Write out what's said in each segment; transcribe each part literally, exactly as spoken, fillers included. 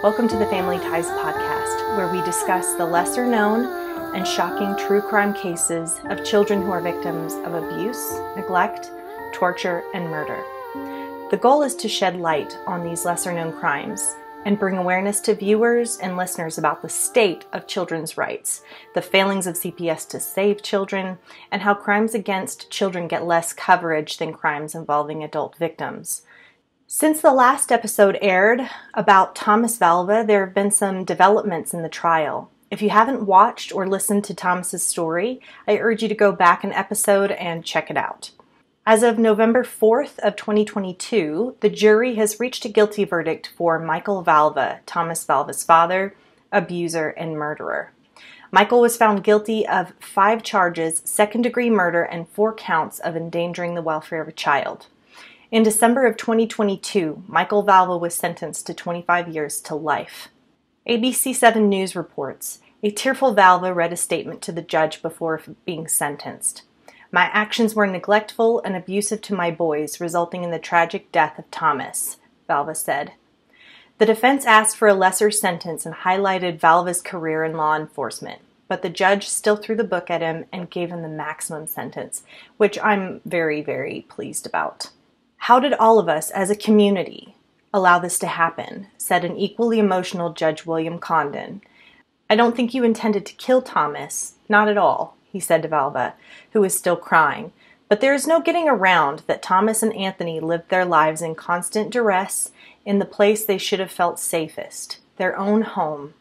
Welcome to the Family Ties podcast, where we discuss the lesser known and shocking true crime cases of children who are victims of abuse, neglect, torture, and murder. The goal is to shed light on these lesser known crimes and bring awareness to viewers and listeners about the state of children's rights, the failings of C P S to save children, and how crimes against children get less coverage than crimes involving adult victims. Since the last episode aired about Thomas Valva, there have been some developments in the trial. If you haven't watched or listened to Thomas's story, I urge you to go back an episode and check it out. As of November fourth of twenty twenty-two, the jury has reached a guilty verdict for Michael Valva, Thomas Valva's father, abuser, and murderer. Michael was found guilty of five charges, second-degree murder, and four counts of endangering the welfare of a child. In December of twenty twenty-two, Michael Valva was sentenced to twenty-five years to life. A B C seven News reports, a tearful Valva read a statement to the judge before being sentenced. My actions were neglectful and abusive to my boys, resulting in the tragic death of Thomas, Valva said. The defense asked for a lesser sentence and highlighted Valva's career in law enforcement, but the judge still threw the book at him and gave him the maximum sentence, which I'm very, very pleased about. How did all of us as a community allow this to happen? Said an equally emotional Judge William Condon. I don't think you intended to kill Thomas, not at all, he said to Valva, who was still crying. But there is no getting around that Thomas and Anthony lived their lives in constant duress in the place they should have felt safest, their own home.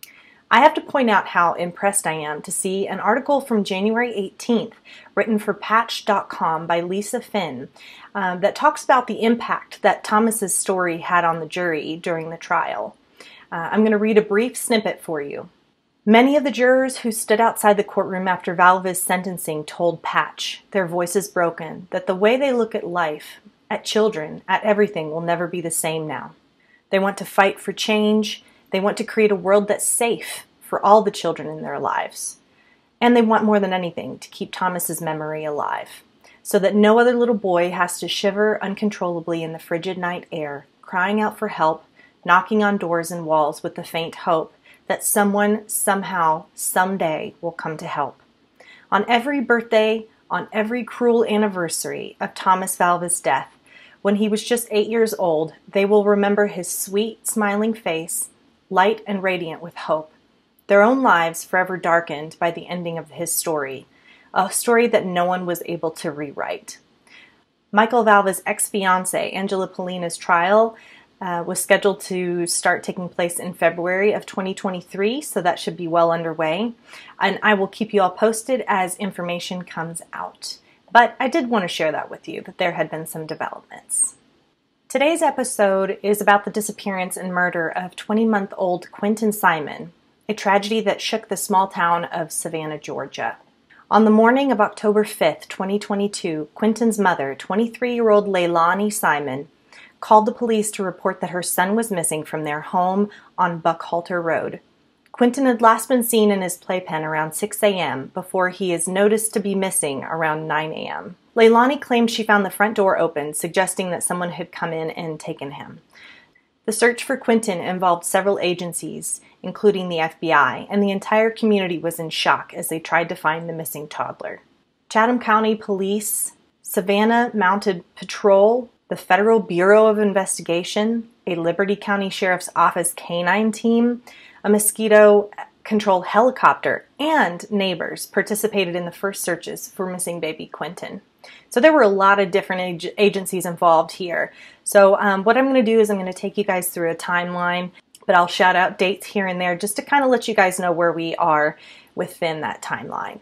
I have to point out how impressed I am to see an article from January eighteenth written for Patch dot com by Lisa Finn um, that talks about the impact that Thomas's story had on the jury during the trial. Uh, I'm going to read a brief snippet for you. Many of the jurors who stood outside the courtroom after Valva's sentencing told Patch, their voices broken, that the way they look at life, at children, at everything will never be the same now. They want to fight for change. They want to create a world that's safe for all the children in their lives. And they want more than anything to keep Thomas's memory alive, so that no other little boy has to shiver uncontrollably in the frigid night air, crying out for help, knocking on doors and walls with the faint hope that someone, somehow, someday will come to help. On every birthday, on every cruel anniversary of Thomas Valva's death, when he was just eight years old, they will remember his sweet, smiling face, light and radiant with hope. Their own lives forever darkened by the ending of his story, a story that no one was able to rewrite. Michael Valva's ex-fiancée, Angela Polina's trial Uh, was scheduled to start taking place in February of twenty twenty-three, so that should be well underway. And I will keep you all posted as information comes out. But I did want to share that with you, that there had been some developments. Today's episode is about the disappearance and murder of twenty-month-old Quentin Simon, a tragedy that shook the small town of Savannah, Georgia. On the morning of October fifth, twenty twenty-two, Quentin's mother, twenty-three-year-old Leilani Simon, called the police to report that her son was missing from their home on Buckhalter Road. Quentin had last been seen in his playpen around six a.m. before he is noticed to be missing around nine a.m. Leilani claimed she found the front door open, suggesting that someone had come in and taken him. The search for Quentin involved several agencies, including the F B I, and the entire community was in shock as they tried to find the missing toddler. Chatham County Police, Savannah Mounted Patrol, the Federal Bureau of Investigation, a Liberty County Sheriff's Office canine team, a mosquito control helicopter, and neighbors participated in the first searches for missing baby Quentin. So there were a lot of different ag- agencies involved here. So um, what I'm going to do is I'm going to take you guys through a timeline, but I'll shout out dates here and there just to kind of let you guys know where we are within that timeline.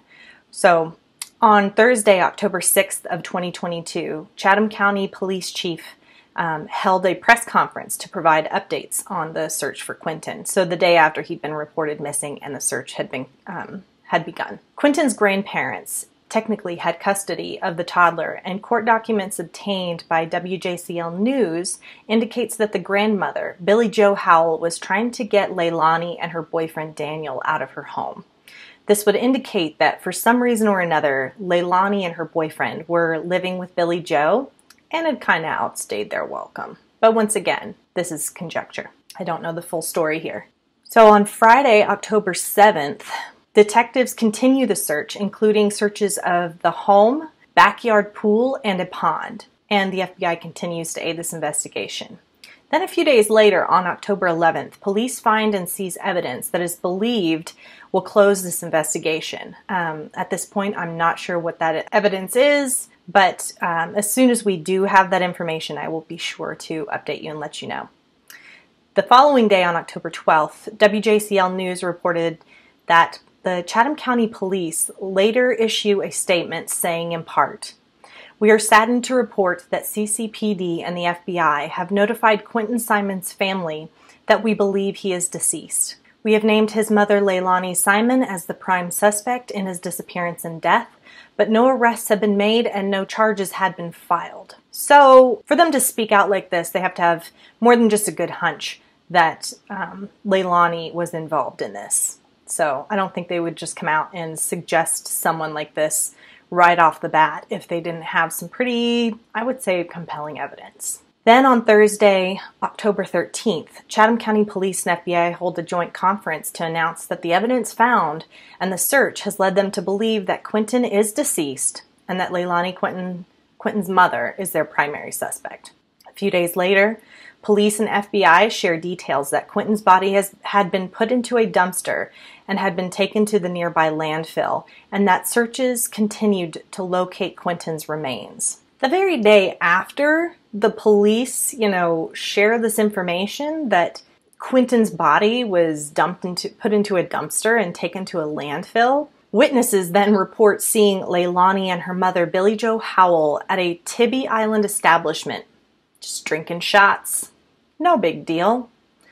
So on Thursday, October sixth of twenty twenty-two, Chatham County Police Chief um, held a press conference to provide updates on the search for Quentin. So the day after he'd been reported missing and the search had been um, had begun. Quentin's grandparents technically had custody of the toddler, and court documents obtained by W J C L News indicates that the grandmother, Billie Jo Howell, was trying to get Leilani and her boyfriend Daniel out of her home. This would indicate that for some reason or another, Leilani and her boyfriend were living with Billie Jo and had kind of outstayed their welcome. But once again, this is conjecture. I don't know the full story here. So on Friday, October seventh, detectives continue the search, including searches of the home, backyard pool, and a pond. And the F B I continues to aid this investigation. Then a few days later, on October eleventh, police find and seize evidence that is believed will close this investigation. Um, at this point, I'm not sure what that evidence is, but um, as soon as we do have that information, I will be sure to update you and let you know. The following day, on October twelfth, W J C L News reported that the Chatham County Police later issue a statement saying in part, "We are saddened to report that C C P D and the F B I have notified Quinton Simon's family that we believe he is deceased. We have named his mother, Leilani Simon, as the prime suspect in his disappearance and death, but no arrests have been made and no charges had been filed." So for them to speak out like this, they have to have more than just a good hunch that um, Leilani was involved in this. So I don't think they would just come out and suggest someone like this right off the bat if they didn't have some pretty, I would say, compelling evidence. Then on Thursday, October thirteenth, Chatham County Police and F B I hold a joint conference to announce that the evidence found and the search has led them to believe that Quinton is deceased and that Leilani Quinton, Quinton's mother is their primary suspect. A few days later, police and F B I share details that Quinton's body has had been put into a dumpster and had been taken to the nearby landfill, and that searches continued to locate Quinton's remains. The very day after the police, you know, share this information that Quinton's body was dumped into, put into a dumpster and taken to a landfill, witnesses then report seeing Leilani and her mother, Billie Jo Howell, at a Tybee Island establishment, just drinking shots. No big deal.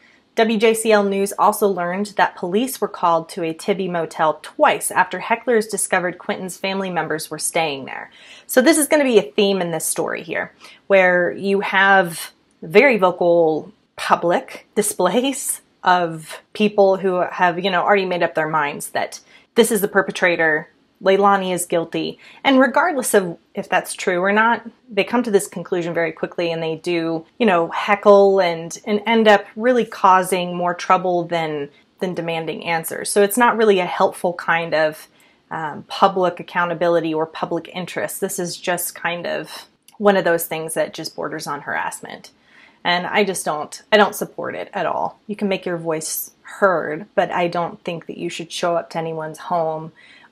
W J C L News also learned that police were called to a Tybee motel twice after hecklers discovered Quinton's family members were staying there. So this is going to be a theme in this story here, where you have very vocal public displays of people who have, you know, already made up their minds that this is the perpetrator, Leilani is guilty, and regardless of if that's true or not, they come to this conclusion very quickly and they do, you know, heckle and, and end up really causing more trouble than, than demanding answers. So it's not really a helpful kind of um, public accountability or public interest. This is just kind of one of those things that just borders on harassment. And I just don't, I don't support it at all. You can make your voice heard, but I don't think that you should show up to anyone's home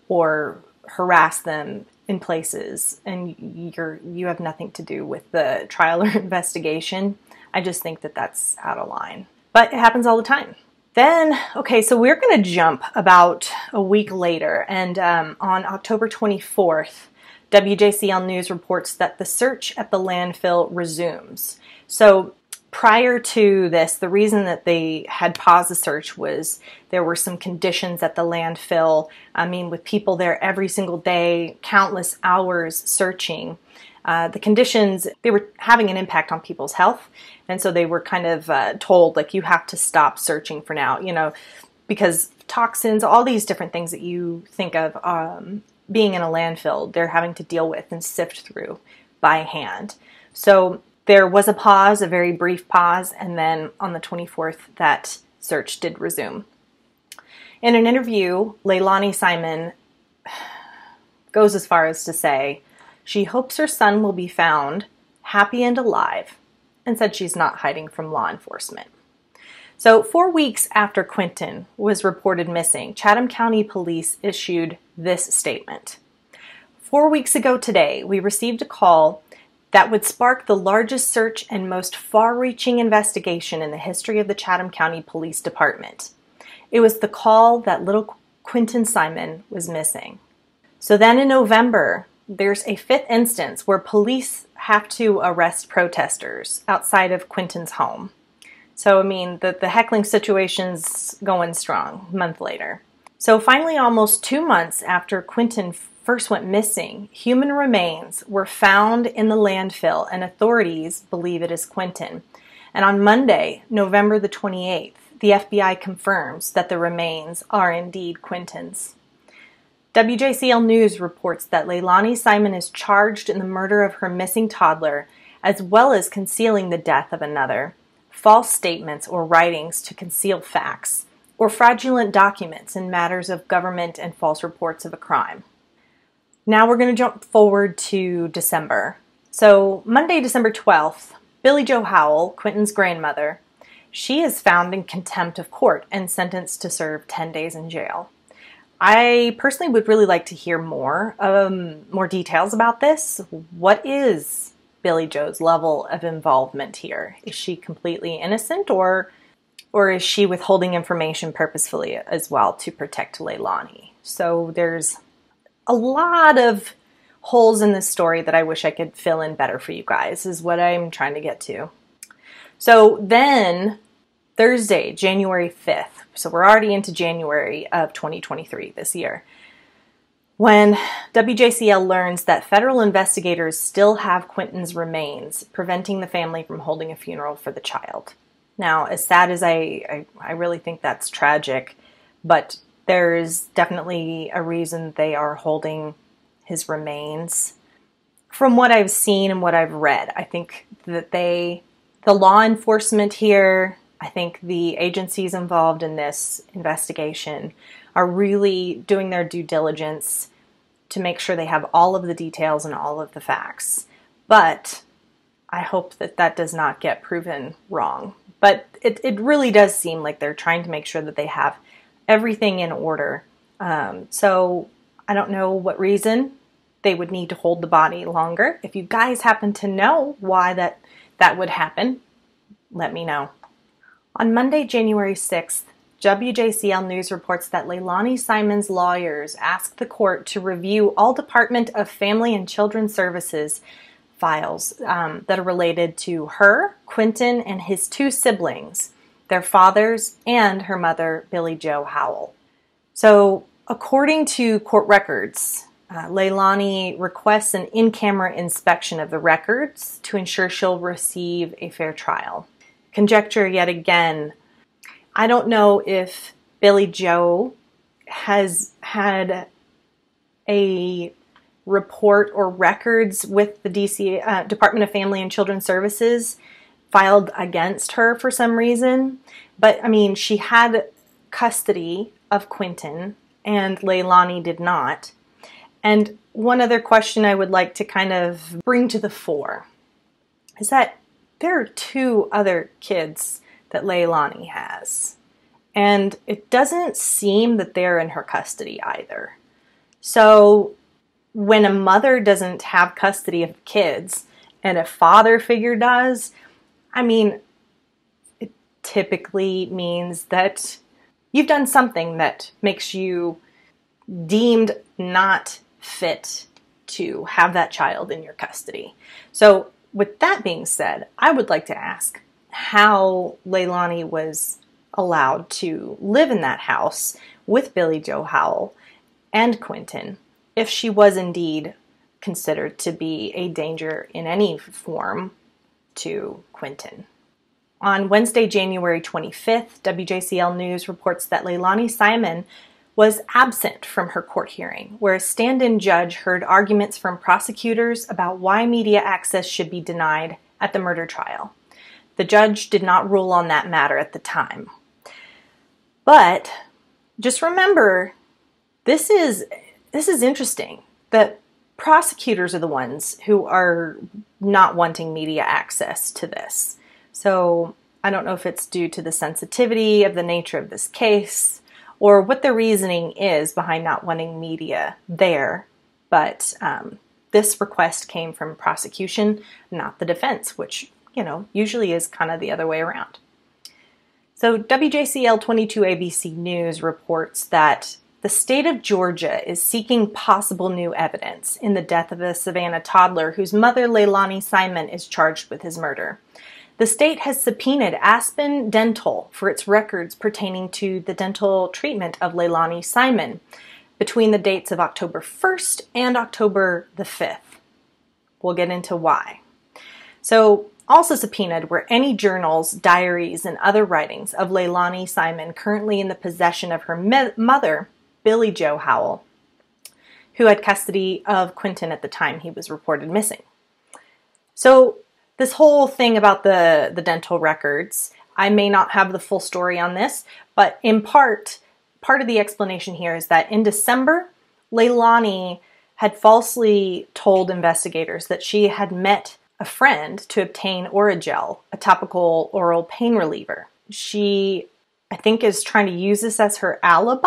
or harass them in places, and you're you have nothing to do with the trial or investigation. I just think that that's out of line. But it happens all the time. Then, okay, so we're going to jump about a week later, and um, on October twenty-fourth, W J C L News reports that the search at the landfill resumes. So prior to this, the reason that they had paused the search was there were some conditions at the landfill. I mean, with people there every single day, countless hours searching. Uh, the conditions, they were having an impact on people's health. And so they were kind of uh, told, like, you have to stop searching for now, you know, because toxins, all these different things that you think of um, being in a landfill, they're having to deal with and sift through by hand. So there was a pause, a very brief pause, and then on the twenty-fourth, that search did resume. In an interview, Leilani Simon goes as far as to say she hopes her son will be found happy and alive, and said she's not hiding from law enforcement. So four weeks after Quinton was reported missing, Chatham County Police issued this statement. Four weeks ago today, we received a call that would spark the largest search and most far-reaching investigation in the history of the Chatham County Police Department. It was the call that little Quinton Simon was missing. So then in November, there's a fifth instance where police have to arrest protesters outside of Quinton's home. So, I mean, the, the heckling situation's going strong a month later. So finally, almost two months after Quinton first went missing, human remains were found in the landfill, and authorities believe it is Quinton. And on Monday, November the twenty-eighth, the F B I confirms that the remains are indeed Quinton's. W J C L News reports that Leilani Simon is charged in the murder of her missing toddler, as well as concealing the death of another, false statements or writings to conceal facts, or fraudulent documents in matters of government and false reports of a crime. Now we're going to jump forward to December. So Monday, December twelfth, Billie Jo Howell, Quentin's grandmother, she is found in contempt of court and sentenced to serve ten days in jail. I personally would really like to hear more, um, more details about this. What is Billie Jo's level of involvement here? Is she completely innocent, or or is she withholding information purposefully as well to protect Leilani? So there's a lot of holes in this story that I wish I could fill in better for you guys, is what I'm trying to get to. So then Thursday, January fifth, so we're already into January of twenty twenty-three this year, when W J C L learns that federal investigators still have Quentin's remains, preventing the family from holding a funeral for the child. Now, as sad as I, I, I really think that's tragic, but there's definitely a reason they are holding his remains. From what I've seen and what I've read, I think that they, the law enforcement here, I think the agencies involved in this investigation are really doing their due diligence to make sure they have all of the details and all of the facts. But I hope that that does not get proven wrong. But it, it really does seem like they're trying to make sure that they have everything in order. Um, so I don't know what reason they would need to hold the body longer. If you guys happen to know why that, that would happen, let me know. On Monday, January sixth, W J C L News reports that Leilani Simon's lawyers asked the court to review all Department of Family and Children's Services files um, that are related to her, Quentin, and his two siblings, their fathers, and her mother, Billie Jo Howell. So, according to court records, uh, Leilani requests an in-camera inspection of the records to ensure she'll receive a fair trial. Conjecture yet again. I don't know if Billie Jo has had a report or records with the D C uh, Department of Family and Children's Services filed against her for some reason. But, I mean, she had custody of Quentin and Leilani did not. And one other question I would like to kind of bring to the fore is that there are two other kids that Leilani has. And it doesn't seem that they're in her custody either. So when a mother doesn't have custody of the kids and a father figure does, I mean, it typically means that you've done something that makes you deemed not fit to have that child in your custody. So with that being said, I would like to ask how Leilani was allowed to live in that house with Billie Jo Howell and Quentin if she was indeed considered to be a danger in any form to Quentin. On Wednesday, January twenty-fifth, W J C L News reports that Leilani Simon was absent from her court hearing, where a stand-in judge heard arguments from prosecutors about why media access should be denied at the murder trial. The judge did not rule on that matter at the time. But just remember, this is this is interesting, that prosecutors are the ones who are not wanting media access to this. So I don't know if it's due to the sensitivity of the nature of this case or what the reasoning is behind not wanting media there. But um, this request came from prosecution, not the defense, which, you know, usually is kind of the other way around. So W J C L twenty-two A B C News reports that the state of Georgia is seeking possible new evidence in the death of a Savannah toddler whose mother, Leilani Simon, is charged with his murder. The state has subpoenaed Aspen Dental for its records pertaining to the dental treatment of Leilani Simon between the dates of October first and October the fifth. We'll get into why. So, also subpoenaed were any journals, diaries, and other writings of Leilani Simon currently in the possession of her me- mother, Billie Jo Howell, who had custody of Quentin at the time he was reported missing. So, this whole thing about the, the dental records, I may not have the full story on this, but in part, part of the explanation here is that in December, Leilani had falsely told investigators that she had met a friend to obtain Oragel, a topical oral pain reliever. She, I think, is trying to use this as her alibi.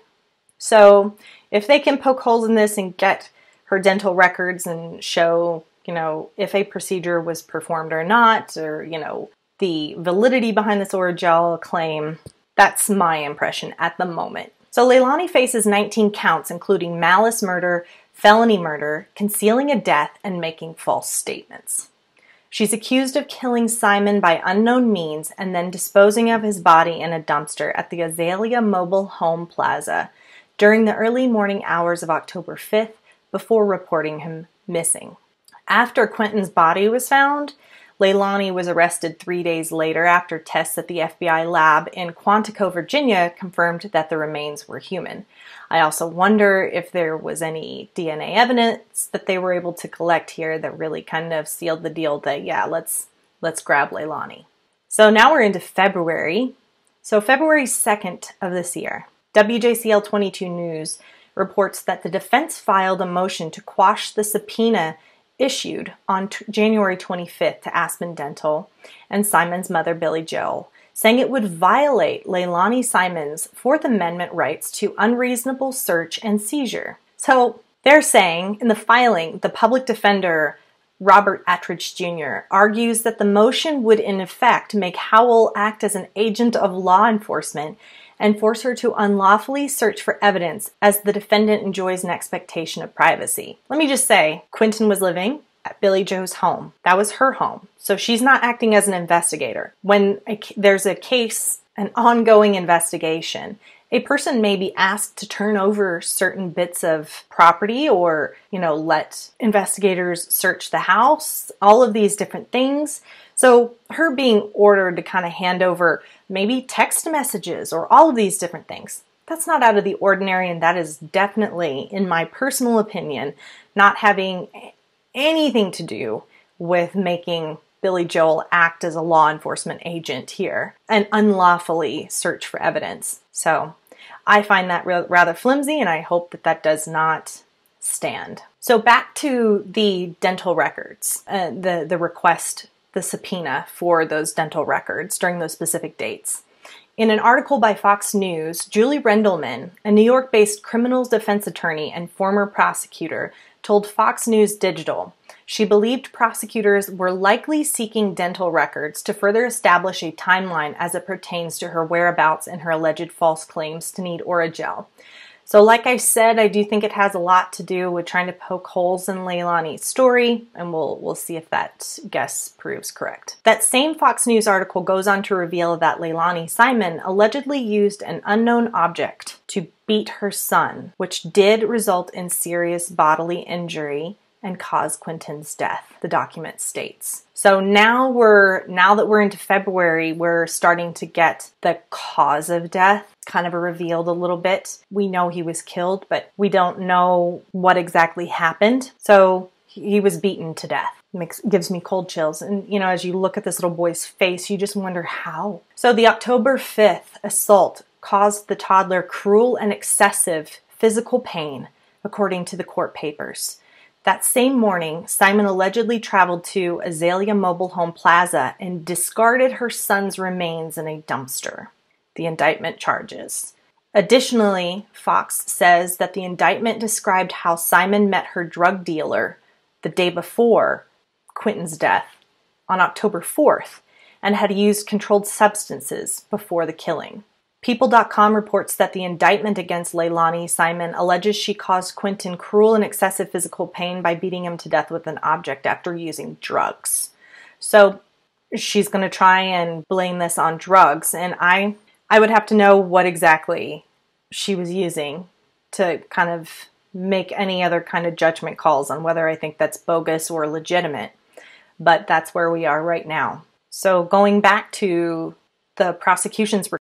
So if they can poke holes in this and get her dental records and show, you know, if a procedure was performed or not, or, you know, the validity behind this Oragel claim, that's my impression at the moment. So Leilani faces nineteen counts, including malice murder, felony murder, concealing a death, and making false statements. She's accused of killing Simon by unknown means and then disposing of his body in a dumpster at the Azalea Mobile Home Plaza during the early morning hours of October fifth before reporting him missing. After Quentin's body was found, Leilani was arrested three days later after tests at the F B I lab in Quantico, Virginia, confirmed that the remains were human. I also wonder if there was any D N A evidence that they were able to collect here that really kind of sealed the deal that, yeah, let's let's grab Leilani. So now we're into February. So February second of this year, W J C L twenty-two News reports that the defense filed a motion to quash the subpoena issued on t- January twenty-fifth to Aspen Dental and Simon's mother, Billie Joel, saying it would violate Leilani Simon's Fourth Amendment rights to unreasonable search and seizure. So they're saying in the filing, the public defender, Robert Attridge Junior, argues that the motion would in effect make Howell act as an agent of law enforcement and force her to unlawfully search for evidence as the defendant enjoys an expectation of privacy. Let me just say, Quentin was living at Billie Jo's home. That was her home. So she's not acting as an investigator. When a, there's a case, an ongoing investigation, a person may be asked to turn over certain bits of property or, you know, let investigators search the house, all of these different things. So her being ordered to kind of hand over maybe text messages or all of these different things, that's not out of the ordinary, and that is definitely, in my personal opinion, not having anything to do with making Billie Joel act as a law enforcement agent here and unlawfully search for evidence. So I find that re- rather flimsy, and I hope that that does not stand. So back to the dental records, uh, the, the request, the subpoena for those dental records during those specific dates. In an article by Fox News, Julie Rendelman, a New York-based criminal defense attorney and former prosecutor, told Fox News Digital she believed prosecutors were likely seeking dental records to further establish a timeline as it pertains to her whereabouts and her alleged false claims to need Oragel. So like I said, I do think it has a lot to do with trying to poke holes in Leilani's story, and we'll we'll see if that guess proves correct. That same Fox News article goes on to reveal that Leilani Simon allegedly used an unknown object to beat her son, which did result in serious bodily injury and cause Quentin's death, the document states. So now we're, now that we're into February, we're starting to get the cause of death kind of revealed a little bit. We know he was killed, but we don't know what exactly happened. So he was beaten to death. Makes, gives me cold chills. And, you know, as you look at this little boy's face, you just wonder how. So the October fifth assault caused the toddler cruel and excessive physical pain, according to the court papers. That same morning, Simon allegedly traveled to Azalea Mobile Home Plaza and discarded her son's remains in a dumpster. The indictment charges. Additionally, Fox says that the indictment described how Simon met her drug dealer the day before Quentin's death, on October fourth, and had used controlled substances before the killing. People dot com reports that the indictment against Leilani Simon alleges she caused Quentin cruel and excessive physical pain by beating him to death with an object after using drugs. So she's going to try and blame this on drugs, and I I would have to know what exactly she was using to kind of make any other kind of judgment calls on whether I think that's bogus or legitimate. But that's where we are right now. So going back to the prosecution's